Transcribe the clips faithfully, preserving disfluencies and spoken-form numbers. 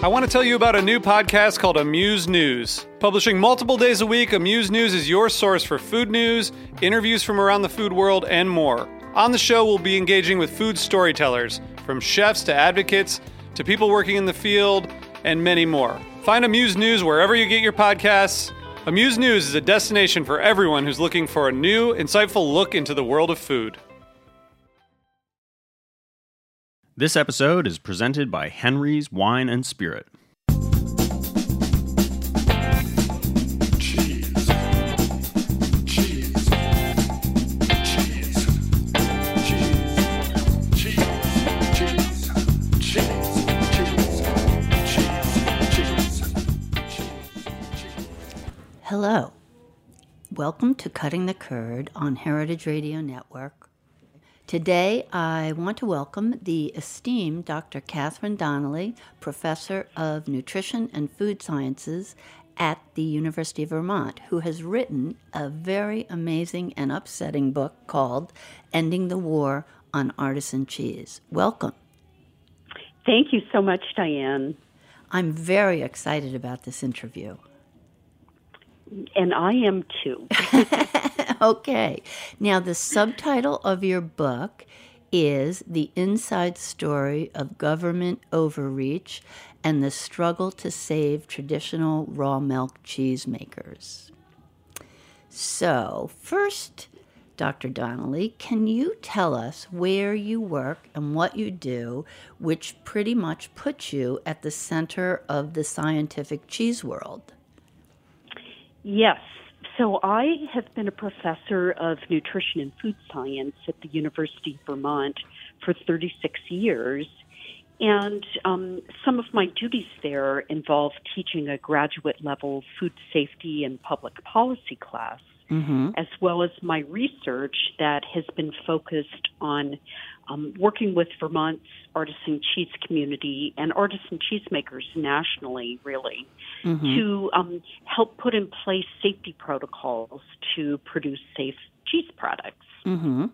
I want to tell you about a new podcast called Amuse News. Publishing multiple days a week, Amuse News is your source for food news, interviews from around the food world, and more. On the show, we'll be engaging with food storytellers, from chefs to advocates to people working in the field, and many more. Find Amuse News wherever you get your podcasts. Amuse News is a destination for everyone who's looking for a new, insightful look into the world of food. This episode is presented by Henry's Wine and Spirit. Cheese. Cheese. Cheese. Cheese. Cheese. Cheese. Cheese. Cheese. Hello. Welcome to Cutting the Curd on Heritage Radio Network. Today, I want to welcome the esteemed Doctor Catherine Donnelly, Professor of Nutrition and Food Sciences at the University of Vermont, who has written a very amazing and upsetting book called Ending the War on Artisan Cheese. Welcome. Thank you so much, Diane. I'm very excited about this interview. And I am too. Okay. Now, the subtitle of your book is The Inside Story of Government Overreach and the Struggle to Save Traditional Raw Milk Cheesemakers. So, first, Doctor Donnelly, can you tell us where you work and what you do, which pretty much puts you at the center of the scientific cheese world? Yes. So I have been a professor of nutrition and food science at the University of Vermont for thirty-six years. And um, some of my duties there involve teaching a graduate-level food safety and public policy class, mm-hmm. as well as my research that has been focused on um, working with Vermont's artisan cheese community and artisan cheesemakers nationally, really, mm-hmm. to um, help put in place safety protocols to produce safe cheese products. Mm-hmm.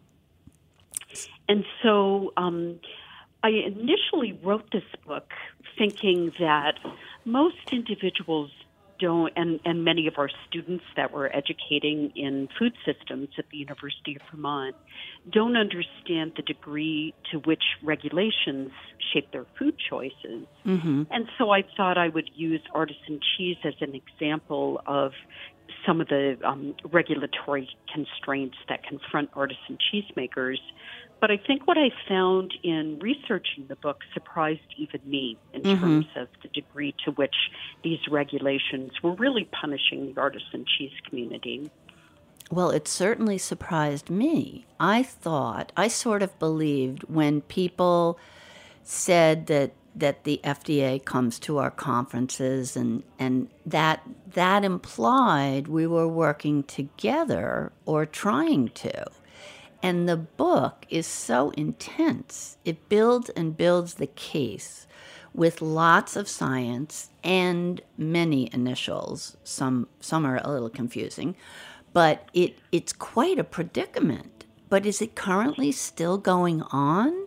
And so um, I initially wrote this book thinking that most individuals don't, and, and many of our students that we're educating in food systems at the University of Vermont don't understand the degree to which regulations shape their food choices. Mm-hmm. And so I thought I would use artisan cheese as an example of some of the um, regulatory constraints that confront artisan cheesemakers. But I think what I found in researching the book surprised even me in mm-hmm. terms of the degree to which these regulations were really punishing the artisan cheese community. Well, it certainly surprised me. I thought, I sort of believed when people said that that the F D A comes to our conferences and, and that that implied we were working together or trying to. And the book is so intense. It builds and builds the case with lots of science and many initials. Some some are a little confusing, but it it's quite a predicament. But is it currently still going on?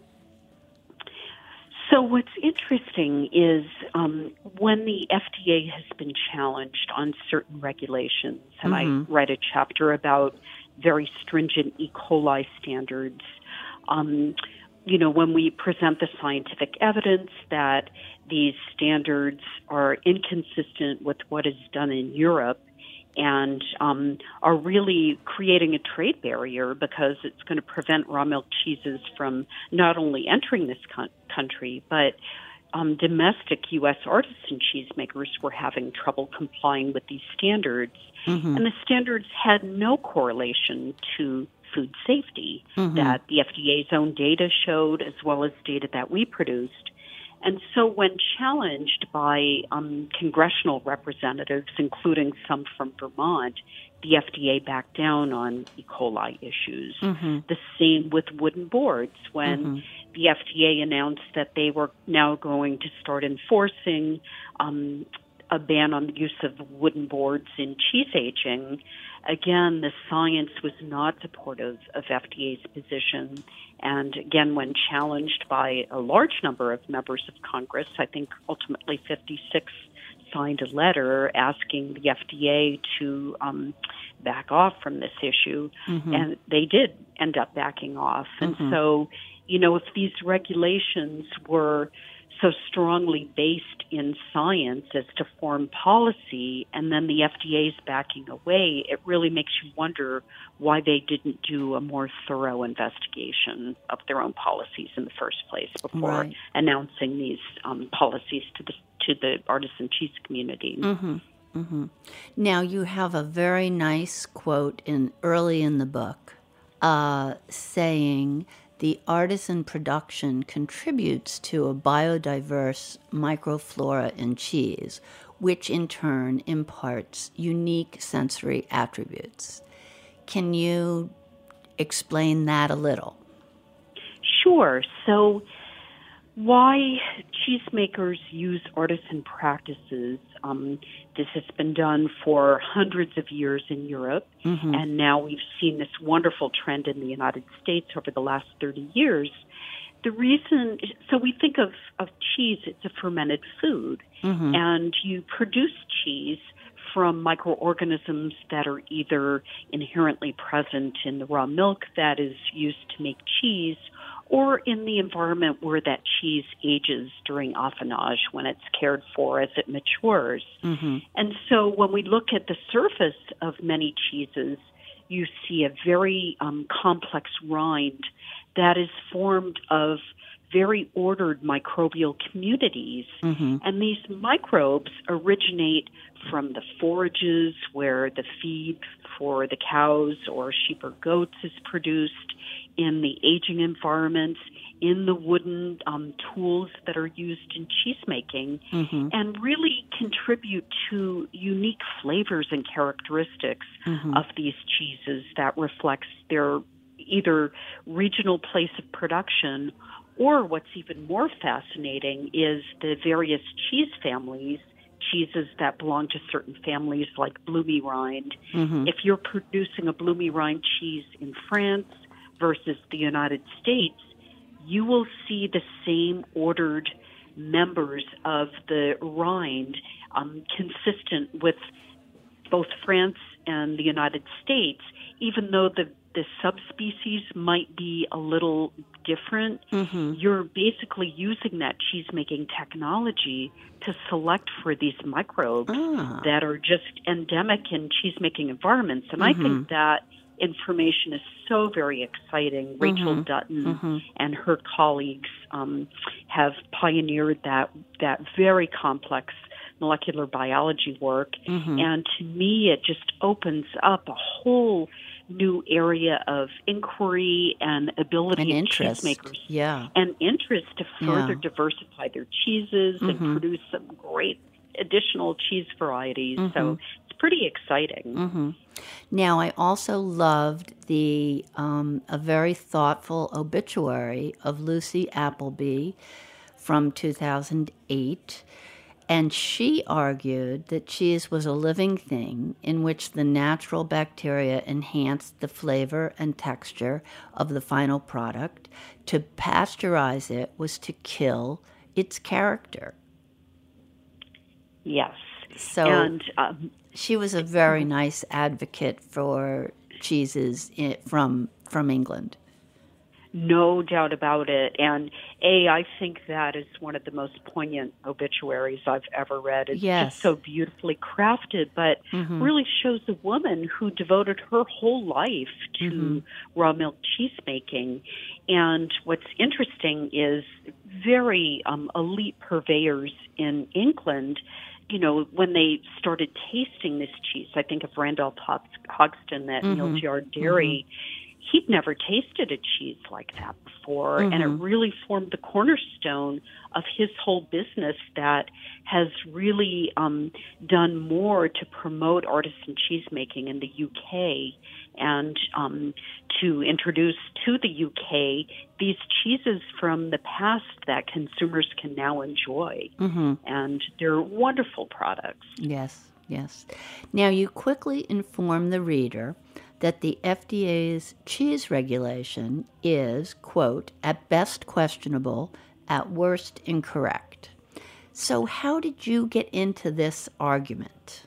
So what's interesting is um, when the F D A has been challenged on certain regulations, and mm-hmm. I write a chapter about very stringent E. coli standards. Um, you know, when we present the scientific evidence that these standards are inconsistent with what is done in Europe and um, are really creating a trade barrier because it's going to prevent raw milk cheeses from not only entering this con- country, but Um, domestic U S artisan cheesemakers were having trouble complying with these standards. Mm-hmm. And the standards had no correlation to food safety mm-hmm. that the F D A's own data showed, as well as data that we produced. And so when challenged by um, congressional representatives, including some from Vermont, the F D A backed down on E. coli issues. Mm-hmm. The same with wooden boards when mm-hmm. the F D A announced that they were now going to start enforcing um, a ban on the use of wooden boards in cheese aging. again, the science was not supportive of F D A's position. And again, when challenged by a large number of members of Congress, I think ultimately fifty-six signed a letter asking the F D A to um, back off from this issue. Mm-hmm. And they did end up backing off. And mm-hmm. so, you know, if these regulations were so strongly based in science as to form policy, and then the F D A is backing away, it really makes you wonder why they didn't do a more thorough investigation of their own policies in the first place before right. announcing these um, policies to the to the artisan cheese community. Mm-hmm. Mm-hmm. Now, you have a very nice quote in early in the book uh, saying, the artisan production contributes to a biodiverse microflora in cheese, which in turn imparts unique sensory attributes. Can you explain that a little? Sure. So why cheesemakers use artisan practices, um, this has been done for hundreds of years in Europe, mm-hmm. and now we've seen this wonderful trend in the United States over the last thirty years. The reason, so we think of, of cheese, it's a fermented food, mm-hmm. and you produce cheese from microorganisms that are either inherently present in the raw milk that is used to make cheese, or in the environment where that cheese ages during affinage when it's cared for as it matures. Mm-hmm. And so when we look at the surface of many cheeses, you see a very um, complex rind that is formed of very ordered microbial communities. Mm-hmm. And these microbes originate from the forages where the feed for the cows or sheep or goats is produced, in the aging environments, in the wooden um, tools that are used in cheesemaking, mm-hmm. and really contribute to unique flavors and characteristics mm-hmm. of these cheeses that reflects their either regional place of production, or what's even more fascinating is the various cheese families, cheeses that belong to certain families like bloomy rind. Mm-hmm. If you're producing a bloomy rind cheese in France versus the United States, you will see the same ordered members of the rind um, consistent with both France and the United States, even though the, the subspecies might be a little different. Mm-hmm. You're basically using that cheese-making technology to select for these microbes ah. that are just endemic in cheese-making environments. And mm-hmm. I think that information is so very exciting. Rachel mm-hmm. Dutton mm-hmm. and her colleagues um, have pioneered that that very complex molecular biology work. Mm-hmm. And to me, it just opens up a whole new area of inquiry and ability and of interest. cheesemakers yeah. and interest to further yeah. diversify their cheeses mm-hmm. and produce some great additional cheese varieties. Mm-hmm. So it's pretty exciting. Mm-hmm. Now, I also loved the um, a very thoughtful obituary of Lucy Appleby from two thousand eight, and she argued that cheese was a living thing in which the natural bacteria enhanced the flavor and texture of the final product. To pasteurize it was to kill its character. Yes. So and um, she was a very nice advocate for cheeses in, from from England. No doubt about it. And A, I think that is one of the most poignant obituaries I've ever read. It's yes. just so beautifully crafted, but mm-hmm. really shows a woman who devoted her whole life to mm-hmm. raw milk cheese making. And what's interesting is very um, elite purveyors in England, you know, when they started tasting this cheese, I think of Randolph Hogston at mm-hmm. Mills Yard Dairy, mm-hmm. he'd never tasted a cheese like that before, mm-hmm. and it really formed the cornerstone of his whole business that has really um, done more to promote artisan cheese making in the U K and um, to introduce to the U K these cheeses from the past that consumers can now enjoy. Mm-hmm. And they're wonderful products. Yes, Yes. Now, you quickly inform the reader that the F D A's cheese regulation is, quote, at best questionable, at worst incorrect. So how did you get into this argument?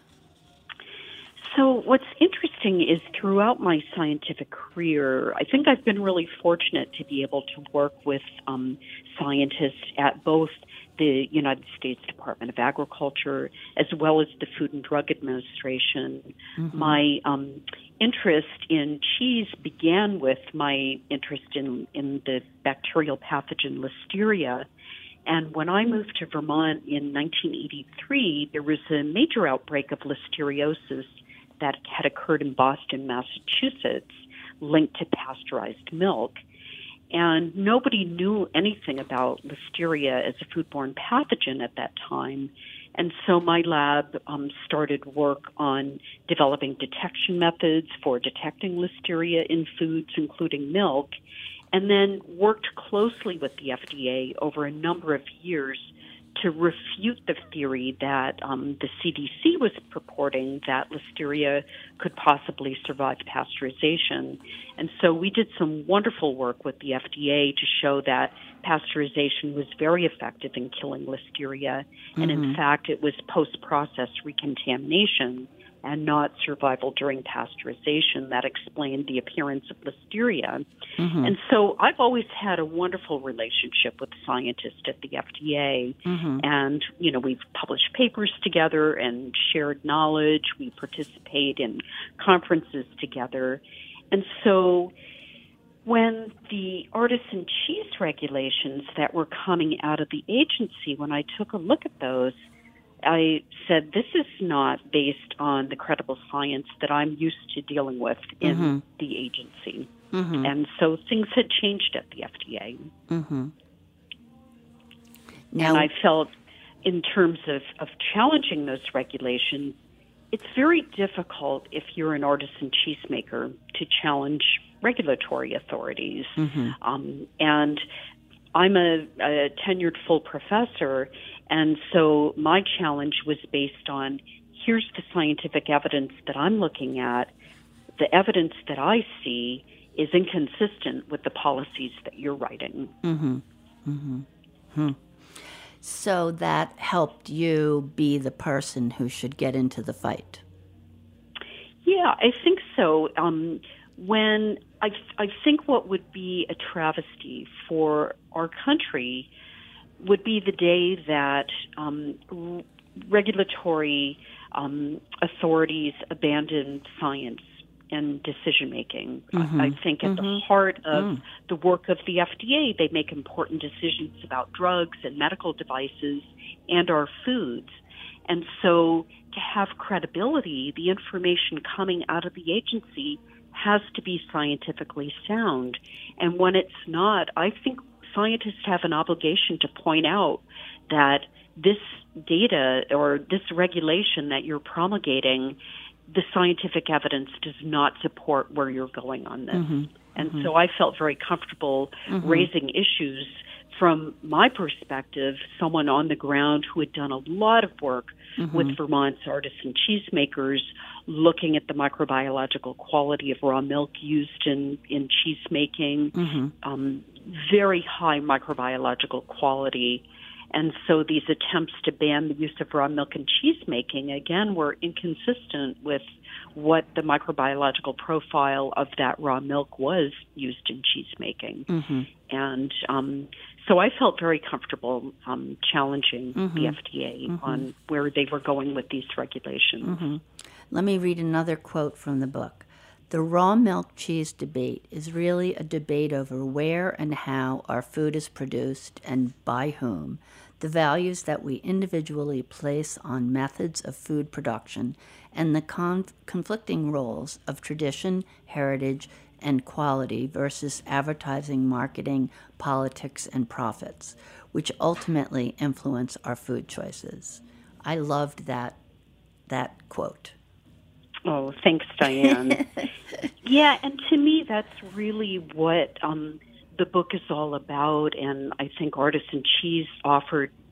So what's interesting is throughout my scientific career, I think I've been really fortunate to be able to work with um, scientists at both the United States Department of Agriculture as well as the Food and Drug Administration. Mm-hmm. My um, interest in cheese began with my interest in, in the bacterial pathogen Listeria. And when I moved to Vermont in nineteen eighty-three, there was a major outbreak of listeriosis that had occurred in Boston, Massachusetts, linked to pasteurized milk. And nobody knew anything about Listeria as a foodborne pathogen at that time. And so my lab um, started work on developing detection methods for detecting Listeria in foods, including milk, and then worked closely with the F D A over a number of years to refute the theory that um, the C D C was purporting that Listeria could possibly survive pasteurization. And so we did some wonderful work with the F D A to show that pasteurization was very effective in killing Listeria. Mm-hmm. And in fact, it was post-process recontamination and not survival during pasteurization that explained the appearance of Listeria. Mm-hmm. And so I've always had a wonderful relationship with scientists at the F D A. Mm-hmm. And, you know, we've published papers together and shared knowledge. We participate in conferences together. And so when the artisan cheese regulations that were coming out of the agency, when I took a look at those, I said, this is not based on the credible science that I'm used to dealing with in mm-hmm. the agency. Mm-hmm. And so things had changed at the F D A. Mm-hmm. Now, and I felt in terms of, of challenging those regulations, it's very difficult if you're an artisan cheesemaker to challenge regulatory authorities. Mm-hmm. Um, and I'm a, a tenured full professor, and so my challenge was based on, here's the scientific evidence that I'm looking at. The evidence that I see is inconsistent with the policies that you're writing. Mm-hmm. Mm-hmm. Hmm. So that helped you be the person who should get into the fight. Yeah, I think so. Um, when I, I think what would be a travesty for our country would be the day that um, r- regulatory um, authorities abandon science and decision-making. Mm-hmm. I, I think at mm-hmm. the heart of mm. the work of the F D A, they make important decisions about drugs and medical devices and our foods. And so to have credibility, the information coming out of the agency has to be scientifically sound. And when it's not, I think scientists have an obligation to point out that this data or this regulation that you're promulgating, the scientific evidence does not support where you're going on this. Mm-hmm. And mm-hmm. so I felt very comfortable mm-hmm. raising issues from my perspective, someone on the ground who had done a lot of work mm-hmm. with Vermont's artisan cheesemakers, looking at the microbiological quality of raw milk used in, in cheese making, mm-hmm. um, very high microbiological quality. And so these attempts to ban the use of raw milk in cheese making, again, were inconsistent with what the microbiological profile of that raw milk was used in cheese making. Mm-hmm. And um, so I felt very comfortable um, challenging mm-hmm. the F D A mm-hmm. on where they were going with these regulations. Mm-hmm. Let me read another quote from the book. The raw milk cheese debate is really a debate over where and how our food is produced and by whom, the values that we individually place on methods of food production, and the conf- conflicting roles of tradition, heritage, and quality versus advertising, marketing, politics, and profits, which ultimately influence our food choices. I loved that that quote. Oh, thanks, Diane. Yeah, and to me, that's really what um, the book is all about, and I think Artisan Cheese offered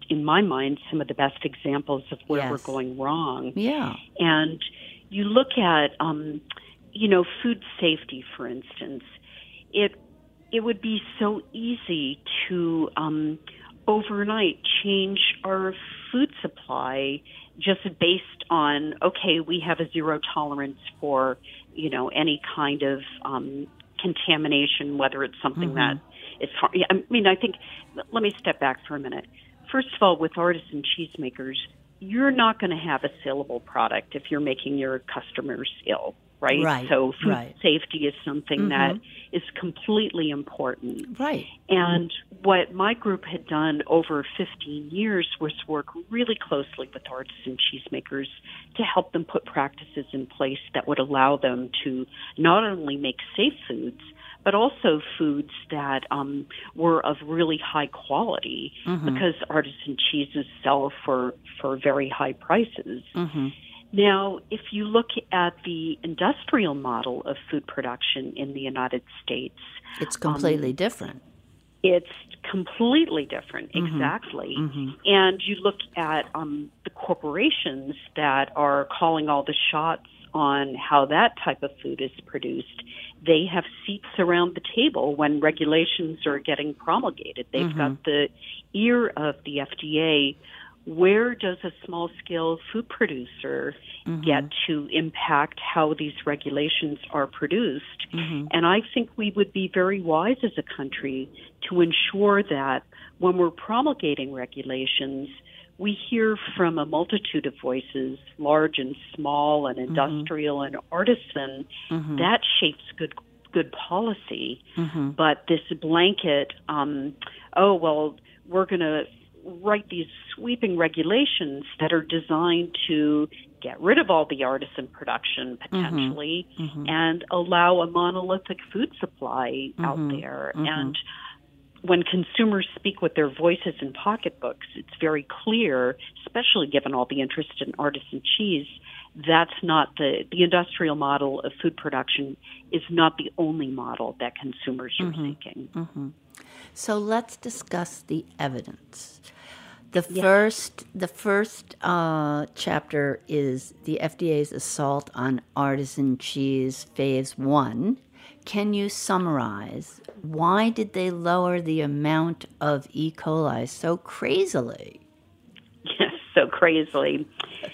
in my mind, some of the best examples of where Yes. we're going wrong. Yeah. And you look at, um, you know, food safety, for instance. It it would be so easy to um, overnight change our food supply just based on, okay, we have a zero tolerance for, you know, any kind of um, contamination, whether it's something Mm-hmm. that is hard. Yeah, I mean, I think, let me step back for a minute. First of all, with artisan cheesemakers, you're not going to have a saleable product if you're making your customers ill, right? Right, So food right. safety is something Mhm. that is completely important. Right. And what my group had done over fifteen years was work really closely with artisan cheesemakers to help them put practices in place that would allow them to not only make safe foods, but also foods that um, were of really high quality, because artisan cheeses sell for, for very high prices. Mm-hmm. Now, if you look at the industrial model of food production in the United States, It's completely different. it's completely different, exactly. And you look at um, the corporations that are calling all the shots on how that type of food is produced. They have seats around the table when regulations are getting promulgated. They've got the ear of the F D A. Where does a small-scale food producer get to impact how these regulations are produced? And I think we would be very wise as a country to ensure that when we're promulgating regulations, we hear from a multitude of voices, large and small and industrial and artisan, that shapes good good policy. But this blanket, um, oh, well, we're going to write these sweeping regulations that are designed to get rid of all the artisan production potentially and allow a monolithic food supply out there. And when consumers speak with their voices and pocketbooks, it's very clear, especially given all the interest in artisan cheese, that's not the, the industrial model of food production is not the only model that consumers are seeking. So let's discuss the evidence. The first, the first uh, chapter is the F D A's assault on artisan cheese, phase one. Can you summarize why did they lower the amount of E. coli so crazily? Yes, so crazily.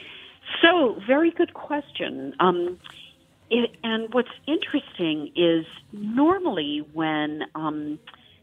So, very good question. Um, it, and what's interesting is normally when um,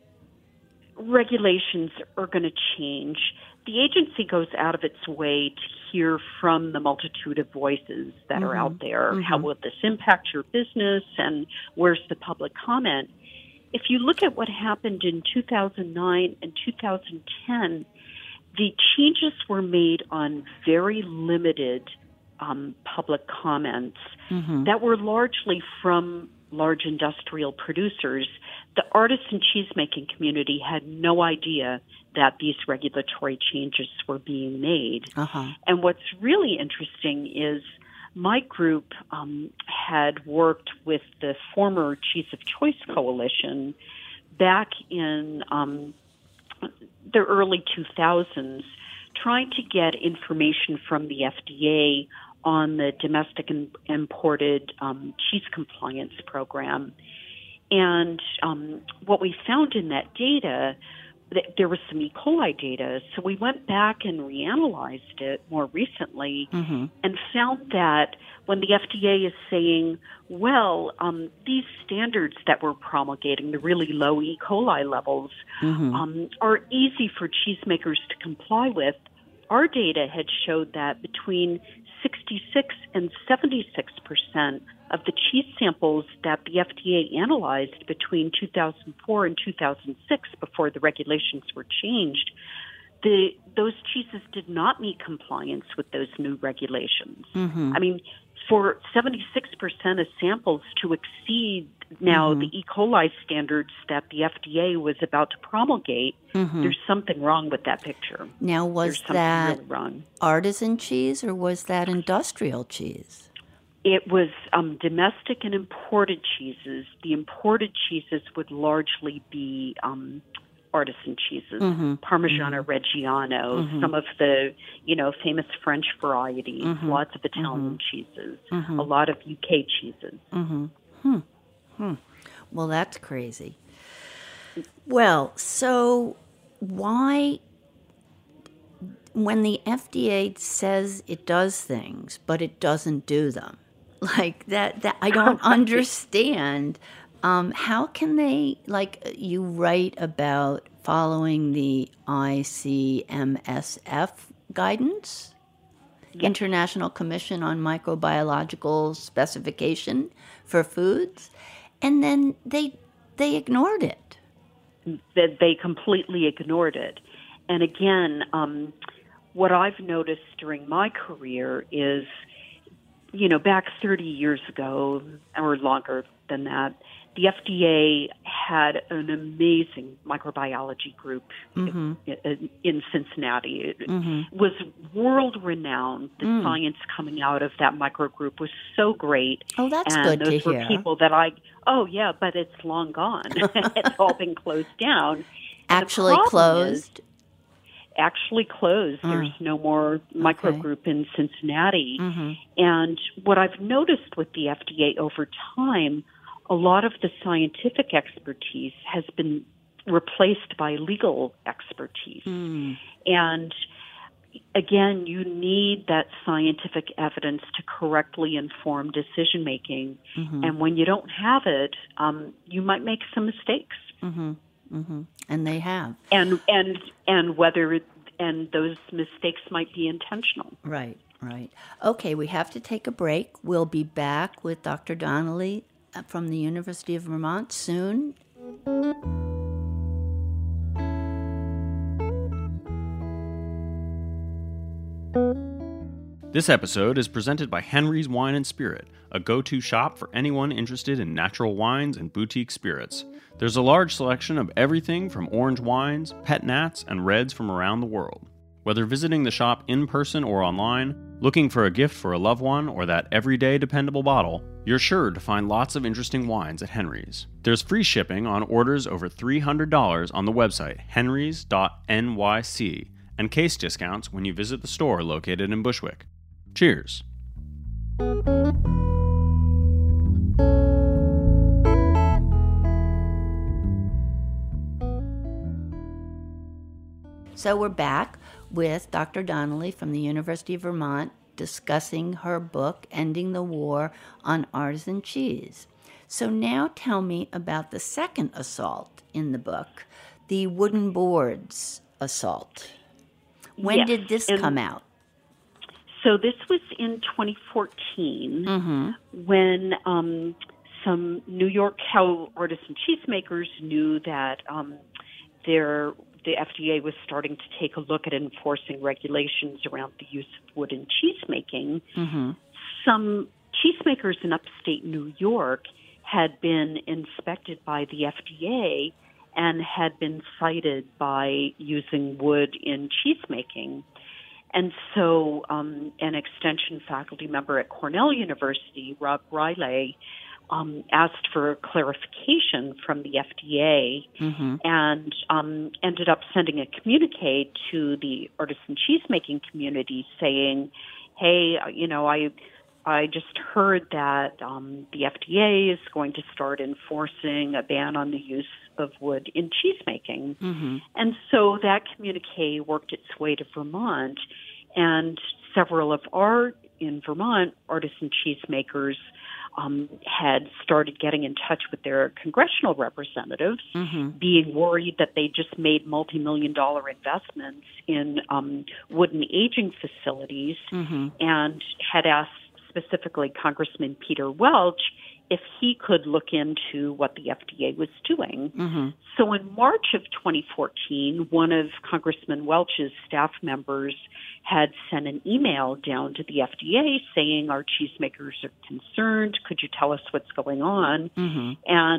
regulations are going to change, the agency goes out of its way to hear from the multitude of voices that are out there. How will this impact your business, and where's the public comment? If you look at what happened in two thousand nine and two thousand ten, the changes were made on very limited um, public comments that were largely from large industrial producers. The artisan cheesemaking community had no idea that these regulatory changes were being made. Uh-huh. And what's really interesting is my group um, had worked with the former Cheese of Choice Coalition back in um, the early two thousands, trying to get information from the F D A on the domestic and imported um, cheese compliance program. And um, what we found in that data, th- there was some E. coli data, so we went back and reanalyzed it more recently and found that when the F D A is saying, well, um, these standards that we're promulgating, the really low E. coli levels, um, are easy for cheesemakers to comply with, our data had showed that between sixty-six and seventy-six percent of the cheese samples that the F D A analyzed between two thousand four and two thousand six, before the regulations were changed, the those cheeses did not meet compliance with those new regulations. I mean, for seventy-six percent of samples to exceed now the E. coli standards that the F D A was about to promulgate, there's something wrong with that picture. Now, was There's something that really wrong. artisan cheese or was that industrial cheese? It was um, domestic and imported cheeses. The imported cheeses would largely be um, artisan cheeses, Mm-hmm. Parmigiano Reggiano, Mm-hmm. some of the, you know, famous French varieties, Mm-hmm. lots of Italian cheeses, Mm-hmm. a lot of U K cheeses. Well, that's crazy. Well, so why, when the F D A says it does things, but it doesn't do them, like that, that I don't understand. Um, how can they, like you write about following the I C M S F guidance? International Commission on Microbiological Specification for Foods, and then they they ignored it. That they completely ignored it. And again, um, what I've noticed during my career is, you know, back thirty years ago or longer than that, the F D A had an amazing microbiology group Mm-hmm. in, in Cincinnati. It Mm-hmm. was world renowned. The Mm. science coming out of that micro group was so great. Oh, that's and good to those were hear. people that I, oh yeah, but it's long gone. It's all been closed down. And the Actually problem is, closed. actually closed. Mm. There's no more micro Okay. group in Cincinnati. Mm-hmm. And what I've noticed with the F D A over time, a lot of the scientific expertise has been replaced by legal expertise. Mm. And again, you need that scientific evidence to correctly inform decision making. Mm-hmm. And when you don't have it, um, you might make some mistakes. Mm-hmm. Mm-hmm. And they have. And and and whether and those mistakes might be intentional. Right, right. Okay, we have to take a break. We'll be back with Doctor Donnelly from the University of Vermont soon. This episode is presented by Henry's Wine and Spirit, a go-to shop for anyone interested in natural wines and boutique spirits. There's a large selection of everything from orange wines, pet nats, and reds from around the world. Whether visiting the shop in person or online, looking for a gift for a loved one, or that everyday dependable bottle, you're sure to find lots of interesting wines at Henry's. There's free shipping on orders over three hundred dollars on the website henrys dot N Y C, and case discounts when you visit the store located in Bushwick. Cheers. So we're back with Doctor Donnelly from the University of Vermont discussing her book, Ending the War on Artisan Cheese. So now tell me about the second assault in the book, the wooden boards assault. When Yes, did this and- come out? So this was in twenty fourteen Mm-hmm. when um, some New York cow artisan cheesemakers knew that um, their the F D A was starting to take a look at enforcing regulations around the use of wood in cheesemaking. Mm-hmm. Some cheesemakers in upstate New York had been inspected by the F D A and had been cited by using wood in cheesemaking. And so um, an extension faculty member at Cornell University, Rob Riley, um, asked for clarification from the F D A Mm-hmm. and um, ended up sending a communique to the artisan cheesemaking community saying, hey, you know, I I just heard that um, the F D A is going to start enforcing a ban on the use of wood in cheesemaking. Mm-hmm. And so that communique worked its way to Vermont, and several of our, in Vermont, artisan cheesemakers um, had started getting in touch with their congressional representatives, Mm-hmm. being worried that they just made multi-million dollar investments in um, wooden aging facilities, Mm-hmm. and had asked specifically Congressman Peter Welch if he could look into what the F D A was doing. Mm-hmm. So in March of twenty fourteen, one of Congressman Welch's staff members had sent an email down to the F D A saying, our cheesemakers are concerned. Could you tell us what's going on? Mm-hmm. And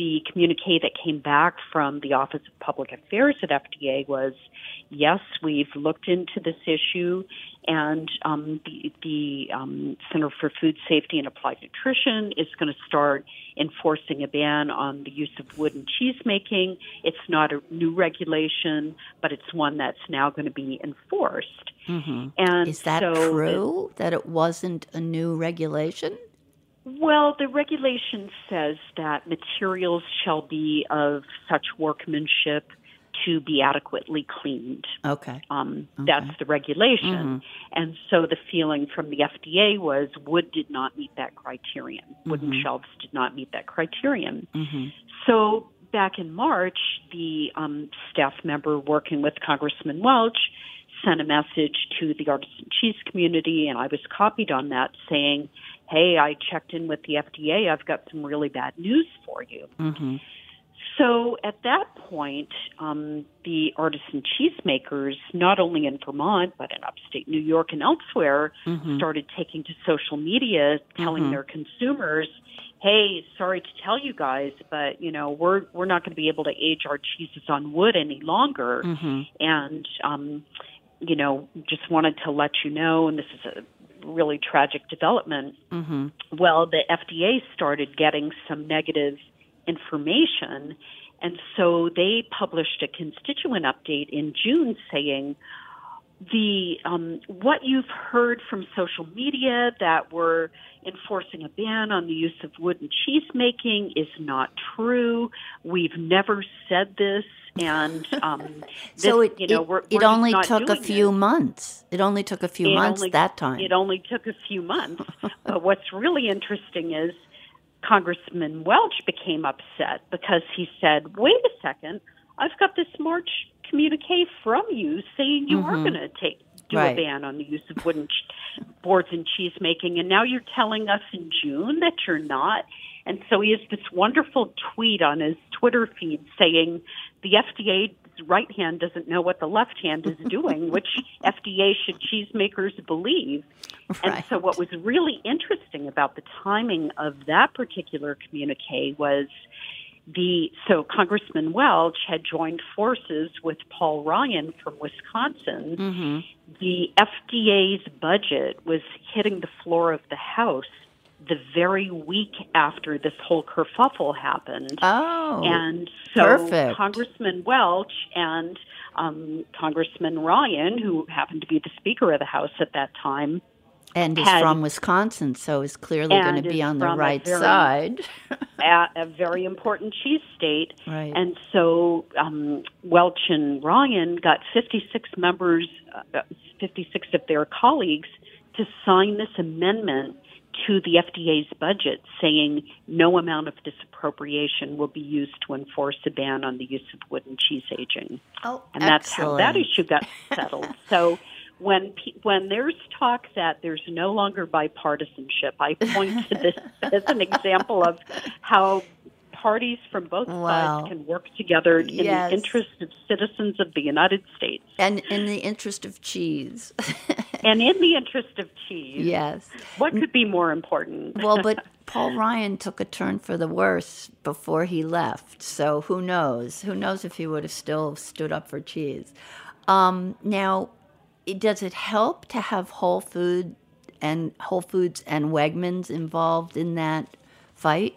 the communique that came back from the Office of Public Affairs at F D A was, yes, we've looked into this issue, and um, the, the um, Center for Food Safety and Applied Nutrition is going to start enforcing a ban on the use of wood in cheese making. It's not a new regulation, but it's one that's now going to be enforced. Mm-hmm. And Is that so true, that it wasn't a new regulation? Well, the regulation says that materials shall be of such workmanship to be adequately cleaned. Okay. Um, Okay. That's the regulation. Mm-hmm. And so the feeling from the F D A was wood did not meet that criterion. Wooden Mm-hmm. shelves did not meet that criterion. Mm-hmm. So back in March, the um, staff member working with Congressman Welch sent a message to the artisan cheese community, and I was copied on that, saying, hey, I checked in with the F D A. I've got some really bad news for you. Mm-hmm. So at that point, um, the artisan cheesemakers, not only in Vermont, but in upstate New York and elsewhere, Mm-hmm. started taking to social media, telling Mhm. their consumers, hey, sorry to tell you guys, but, you know, we're we're not going to be able to age our cheeses on wood any longer. Mm-hmm. And, um, you know, just wanted to let you know, and this is a really tragic development. Mm-hmm. Well, the F D A started getting some negative information, and so they published a constituent update in June saying the um, what you've heard from social media that we're enforcing a ban on the use of wood in cheese making is not true. We've never said this, and um, this, So it you know it, we're, it we're just only not took a doing few this. months. It only took a few It months only- that time. It only took a few months. But what's really interesting is Congressman Welch became upset because he said, wait a second, I've got this March communique from you saying you are going to take do Right. a ban on the use of wooden ch- boards in cheese making, and now you're telling us in June that you're not. And so he has this wonderful tweet on his Twitter feed saying the F D A's right hand doesn't know what the left hand is doing, which F D A should cheesemakers believe. And Right. so what was really interesting about the timing of that particular communique was the so Congressman Welch had joined forces with Paul Ryan from Wisconsin. Mm-hmm. The F D A's budget was hitting the floor of the House the very week after this whole kerfuffle happened. Oh, And so perfect. Congressman Welch and um, Congressman Ryan, who happened to be the Speaker of the House at that time, and is had- from Wisconsin, so is clearly going and to be is on the from a right very- side. at a very important cheese state. Right. And so um, Welch and Ryan got fifty-six members, uh, fifty-six of their colleagues, to sign this amendment to the F D A's budget saying no amount of this appropriation will be used to enforce a ban on the use of wood in cheese aging. Oh, And that's how that excellent. issue got settled. So when pe- when there's talk that there's no longer bipartisanship, I point to this as an example of how parties from both Wow. sides can work together in Yes. the interest of citizens of the United States And in the interest of cheese. and in the interest of cheese. Yes. What could be more important? Well, but Paul Ryan took a turn for the worse before he left. So who knows? Who knows if he would have still stood up for cheese? Um, now, it- does it help to have Whole Food and Whole Foods and Wegmans involved in that fight?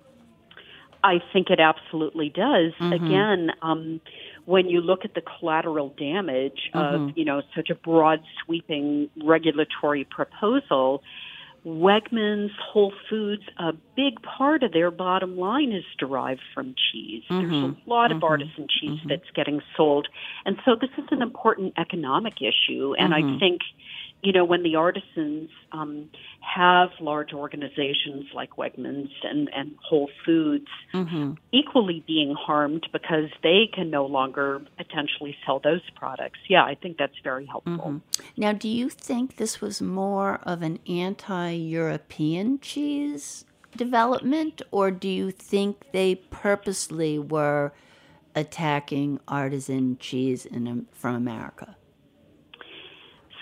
I think it absolutely does. Mm-hmm. Again, um, when you look at the collateral damage Mm-hmm. of, you know, such a broad sweeping regulatory proposal, Wegmans, Whole Foods, a big part of their bottom line is derived from cheese. There's Mm-hmm. a lot of artisan cheese that's getting sold. And so this is an important economic issue. And Mm-hmm. I think, you know, when the artisans um, have large organizations like Wegmans and, and Whole Foods Mm-hmm. equally being harmed because they can no longer potentially sell those products, yeah, I think that's very helpful. Mm-hmm. Now, do you think this was more of an anti-European cheese development, or do you think they purposely were attacking artisan cheese in, from America?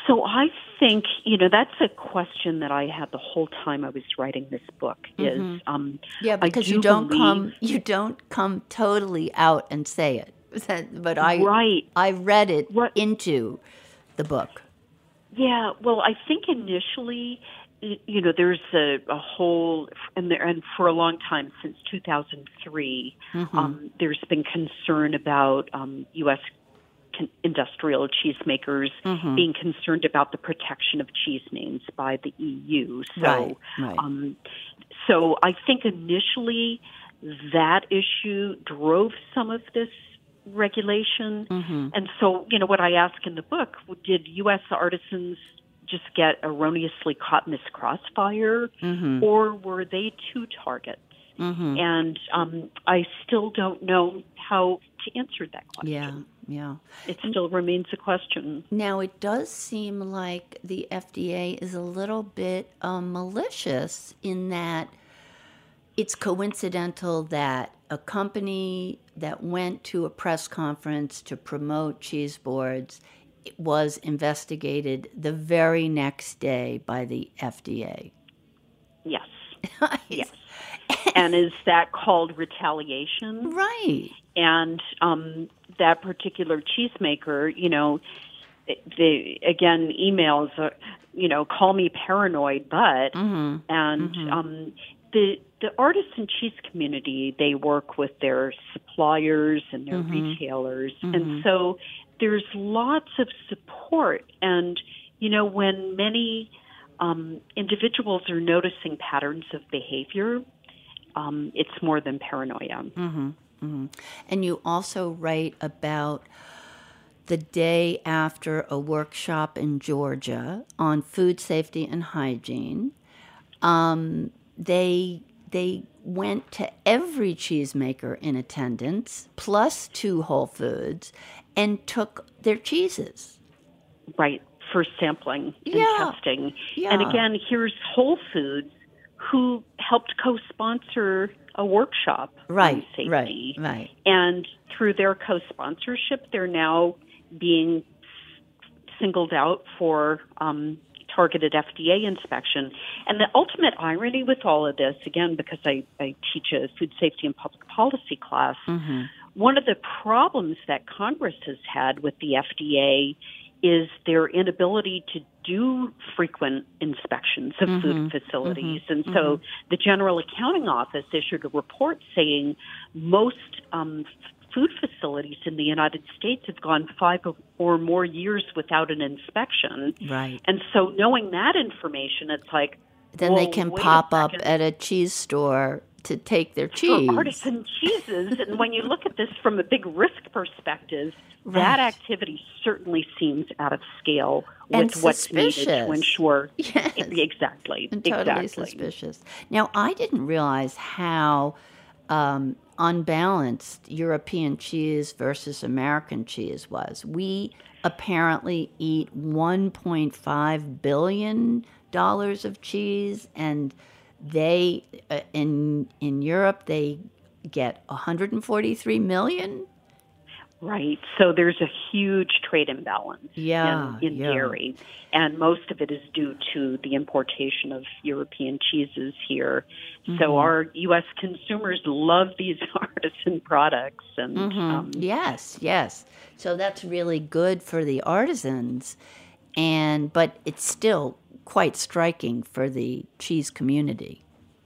So I think, you know, that's a question that I had the whole time I was writing this book is, um, Yeah, I because do you don't believe- come you don't come totally out and say it. But I Right. I read it Right. into the book. Yeah, well, I think initially, y- you know, there's a, a whole, and there, and for a long time, since two thousand three, um, there's been concern about um, U S con- industrial cheesemakers being concerned about the protection of cheese names by the E U. So, Right, right. Um, so I think initially that issue drove some of this regulation. And so, you know, what I ask in the book, did U S artisans just get erroneously caught in this crossfire, or were they two targets? And um, I still don't know how to answer that question. Yeah, yeah. It still remains a question. Now, it does seem like the F D A is a little bit um, malicious in that it's coincidental that a company that went to a press conference to promote cheese boards was investigated the very next day by the F D A. Yes. Yes. And is that called retaliation? Right. And um, that particular cheesemaker, you know, they again emails, uh, you know, call me paranoid, but Mm-hmm. and um, the the artisan cheese community, they work with their suppliers and their Mm-hmm. retailers, and so there's lots of support. And you know, when many um, individuals are noticing patterns of behavior, um, it's more than paranoia. And you also write about the day after a workshop in Georgia on food safety and hygiene. Um, they they went to every cheesemaker in attendance, plus two Whole Foods, and took their cheeses. Right, for sampling and Yeah, testing. yeah. And again, here's Whole Foods, who helped co-sponsor a workshop Right, on safety. right, right. And through their co-sponsorship, they're now being singled out for um, targeted F D A inspection. And the ultimate irony with all of this, again, because I, I teach a food safety and public policy class, one of the problems that Congress has had with the F D A is their inability to do frequent inspections of food facilities. And so the General Accounting Office issued a report saying most um, food facilities in the United States have gone five or more years without an inspection. Right. And so knowing that information, it's like, Then they well, can wait a pop up second. at a cheese store to take their cheese. For artisan cheeses. And when you look at this from a big risk perspective, Right. that activity certainly seems out of scale And with what's needed to suspicious. ensure. Yes. Exactly. And totally exactly. suspicious. Now, I didn't realize how um, unbalanced European cheese versus American cheese was. We apparently eat one point five billion dollars of cheese, and they uh, in in Europe they get one hundred forty-three million. Right. So there's a huge trade imbalance Yeah, in, in yeah. dairy. And most of it is due to the importation of European cheeses here. Mm-hmm. So our U S consumers love these artisan products. And um, Yes, yes. So that's really good for the artisans, and but it's still quite striking for the cheese community.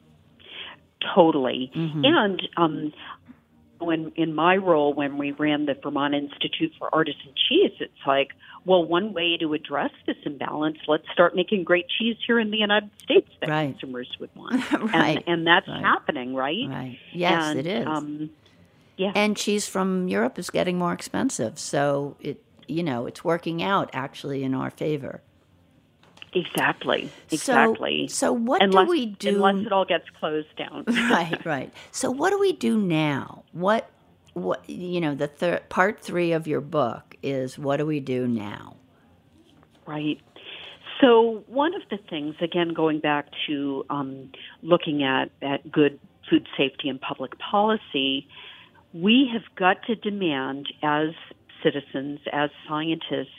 totally. Mm-hmm. And um, when in my role, when we ran the Vermont Institute for Artisan Cheese, it's like, well, one way to address this imbalance, let's start making great cheese here in the United States that Right. consumers would want. Right, And, and that's right. happening, right? Right. Yes, And, it is. Um, yeah. And cheese from Europe is getting more expensive, so it you know it's working out actually in our favor. Exactly. So- Exactly. so what do unless, we do- Unless it all gets closed down. Right, right. So what do we do now? What what you know the thir- part three of your book is what do we do now? Right. So one of the things, again, going back to um, looking at, at good food safety and public policy, we have got to demand as citizens, as scientists,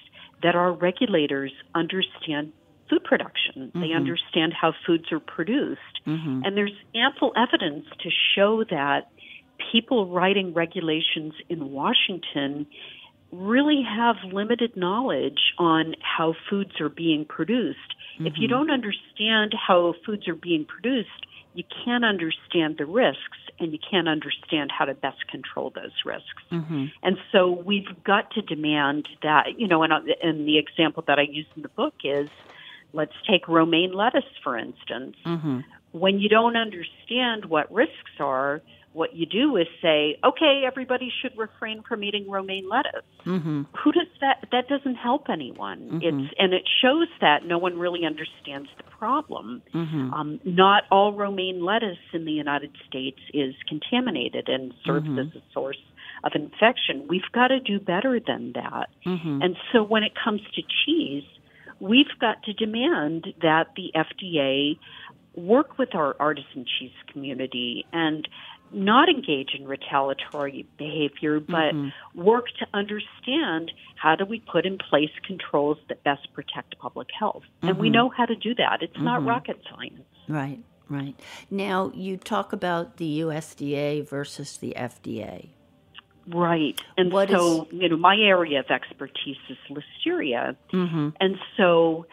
that our regulators understand food production. They understand how foods are produced. And there's ample evidence to show that people writing regulations in Washington really have limited knowledge on how foods are being produced. If you don't understand how foods are being produced, you can't understand the risks, and you can't understand how to best control those risks. And so we've got to demand that, you know, and, and the example that I use in the book is, let's take romaine lettuce, for instance. When you don't understand what risks are, what you do is say, okay, everybody should refrain from eating romaine lettuce. Who does that? That doesn't help anyone. It's and it shows that no one really understands the problem. Um, not all romaine lettuce in the United States is contaminated and serves as a source of infection. We've got to do better than that. And so when it comes to cheese, we've got to demand that the F D A work with our artisan cheese community and not engage in retaliatory behavior, but work to understand how do we put in place controls that best protect public health. And we know how to do that. It's not rocket science. Right, right. Now, you talk about the U S D A versus the F D A. Right. And What so, you know, my area of expertise is listeria. And so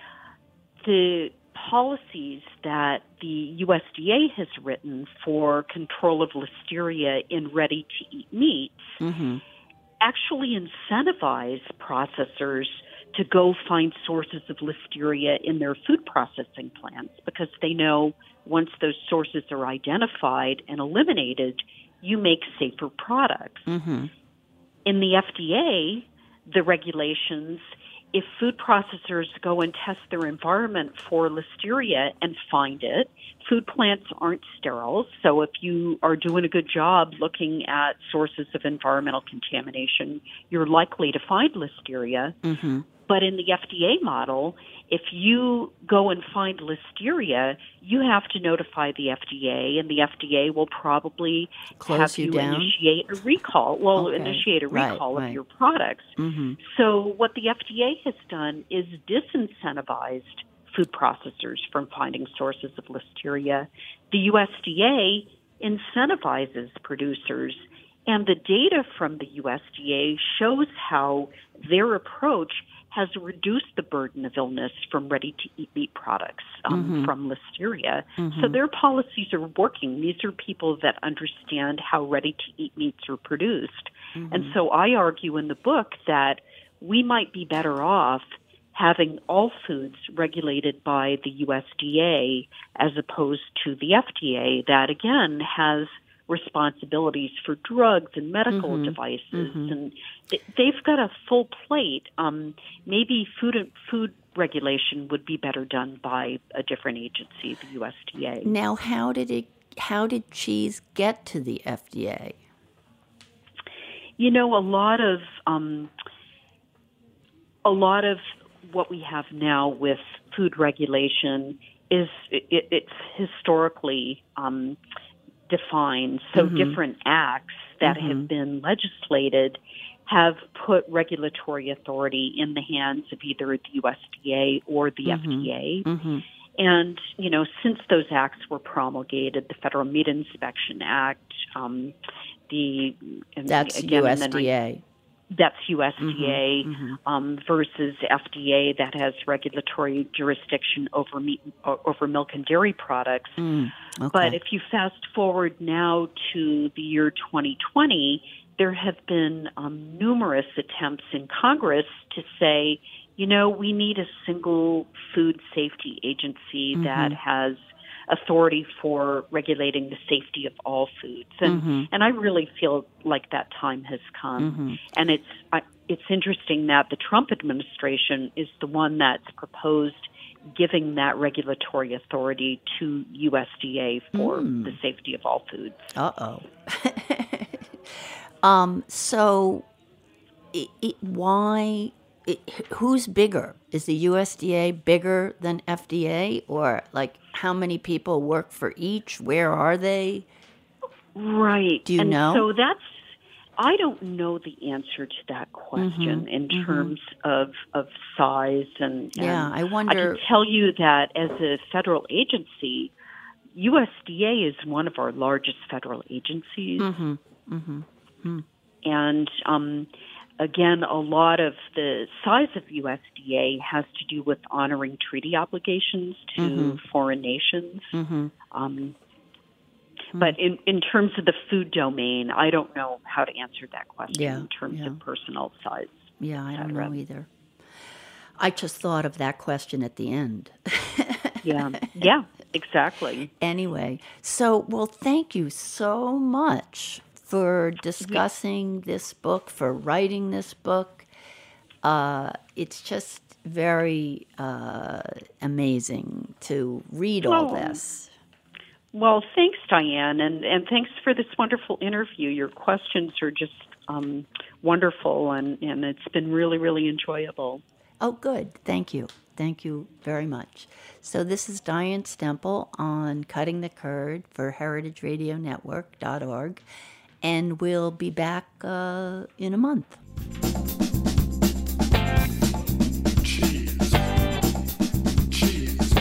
the policies that the U S D A has written for control of listeria in ready-to-eat meats actually incentivize processors to go find sources of listeria in their food processing plants, because they know once those sources are identified and eliminated, you make safer products. In the F D A, the regulations, if food processors go and test their environment for listeria and find it, food plants aren't sterile. So if you are doing a good job looking at sources of environmental contamination, you're likely to find listeria. But in the F D A model, if you go and find listeria, you have to notify the F D A, and the F D A will probably Close have you you down? initiate a recall. Well, Okay. initiate a Right, recall right. of your products. So what the F D A has done is disincentivized food processors from finding sources of listeria. The U S D A incentivizes producers, and the data from the U S D A shows how their approach has reduced the burden of illness from ready-to-eat meat products um, from listeria. So their policies are working. These are people that understand how ready-to-eat meats are produced. And so I argue in the book that we might be better off having all foods regulated by the U S D A as opposed to the F D A that, again, has responsibilities for drugs and medical devices, and th- they've got a full plate. Um, maybe food and food regulation would be better done by a different agency, the U S D A. Now, how did it? How did cheese get to the F D A? You know, a lot of um, a lot of what we have now with food regulation is it, it's historically um, defined. So different acts that have been legislated have put regulatory authority in the hands of either the U S D A or the F D A. And, you know, since those acts were promulgated, the Federal Meat Inspection Act, um, the... and That's again, U in the S D A. That's U S D A um, versus F D A that has regulatory jurisdiction over meat, over milk and dairy products. Okay. But if you fast forward now to the year twenty twenty, there have been um, numerous attempts in Congress to say, you know, we need a single food safety agency that has authority for regulating the safety of all foods, and Mm-hmm. and I really feel like that time has come. Mm-hmm. And it's I, it's interesting that the Trump administration is the one that's proposed giving that regulatory authority to U S D A for Mm. the safety of all foods. Uh-oh. um, so it, it, why, it, who's bigger? Is the U S D A bigger than F D A? Or, like, how many people work for each? Where are they? Right. Do you and know? So that's I don't know the answer to that question Mm-hmm, in mm-hmm. terms of of size and, and Yeah, I I wonder. can tell you that as a federal agency, U S D A is one of our largest federal agencies, Mm-hmm, mm-hmm. and um, again, a lot of the size of U S D A has to do with honoring treaty obligations to Mhm. foreign nations. Mm-hmm. Um, But in, in terms of the food domain, I don't know how to answer that question Yeah, in terms yeah. of personal size. Yeah, I don't cetera. know either. I just thought of that question at the end. Yeah, yeah, exactly. Anyway, so, well, thank you so much for discussing this book, for writing this book. Uh, it's just very uh, amazing to read all Oh. this. Well, thanks, Diane, and, and thanks for this wonderful interview. Your questions are just um, wonderful, and, and it's been really, really enjoyable. Oh, good. Thank you. Thank you very much. So this is Diane Stemple on Cutting the Curd for Heritage Radio Network dot org, and we'll be back uh, in a month. Cheese. Cheese.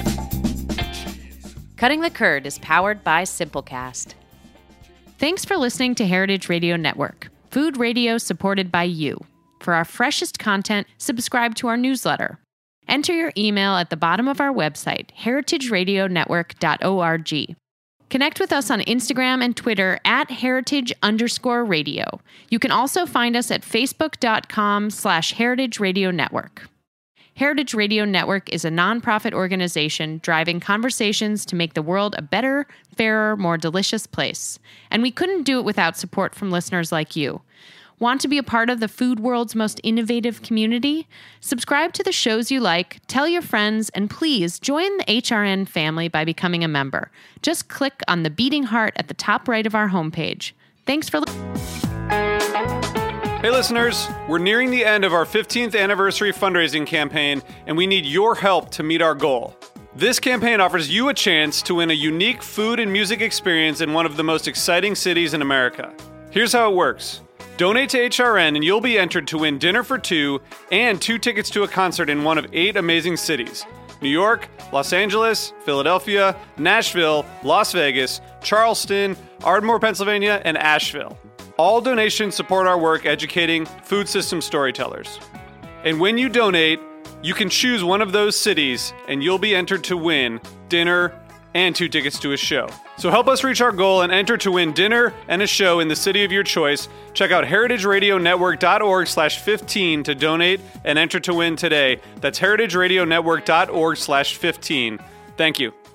Cutting the Curd is powered by Simplecast. Thanks for listening to Heritage Radio Network, food radio supported by you. For our freshest content, subscribe to our newsletter. Enter your email at the bottom of our website, heritage radio network dot org. Connect with us on Instagram and Twitter at heritage underscore radio. You can also find us at facebook.com slash heritage radio network. Heritage Radio Network is a nonprofit organization driving conversations to make the world a better, fairer, more delicious place. And we couldn't do it without support from listeners like you. Want to be a part of the food world's most innovative community? Subscribe to the shows you like, tell your friends, and please join the H R N family by becoming a member. Just click on the beating heart at the top right of our homepage. Thanks for listening. Hey listeners, we're nearing the end of our fifteenth anniversary fundraising campaign, and we need your help to meet our goal. This campaign offers you a chance to win a unique food and music experience in one of the most exciting cities in America. Here's how it works. Donate to H R N and you'll be entered to win dinner for two and two tickets to a concert in one of eight amazing cities: New York, Los Angeles, Philadelphia, Nashville, Las Vegas, Charleston, Ardmore, Pennsylvania, and Asheville. All donations support our work educating food system storytellers. And when you donate, you can choose one of those cities and you'll be entered to win dinner and two tickets to a show. So help us reach our goal and enter to win dinner and a show in the city of your choice. Check out heritage radio network dot org slash fifteen to donate and enter to win today. That's heritage radio network dot org slash fifteen. Thank you.